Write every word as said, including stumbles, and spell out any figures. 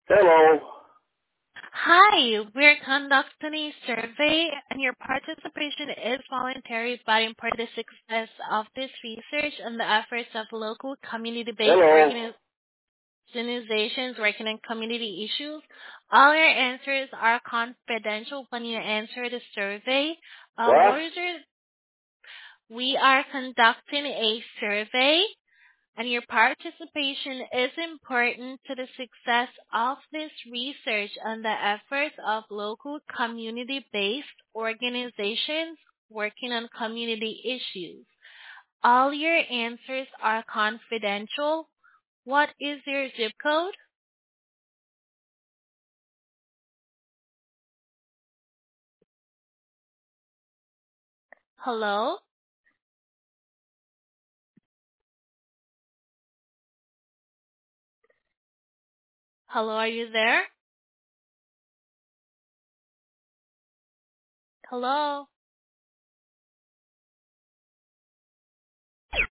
Hello. Hi, we're conducting a survey and your participation is voluntary but important to the success of this research and the efforts of local community-based Hello. organi- organizations working on community issues. All your answers are confidential when you answer the survey. Uh, What? what is your, we are conducting a survey and your participation is important to the success of this research and the efforts of local community-based organizations working on community issues. All your answers are confidential. What is your zip code? Hello? Hello, are you there? Hello?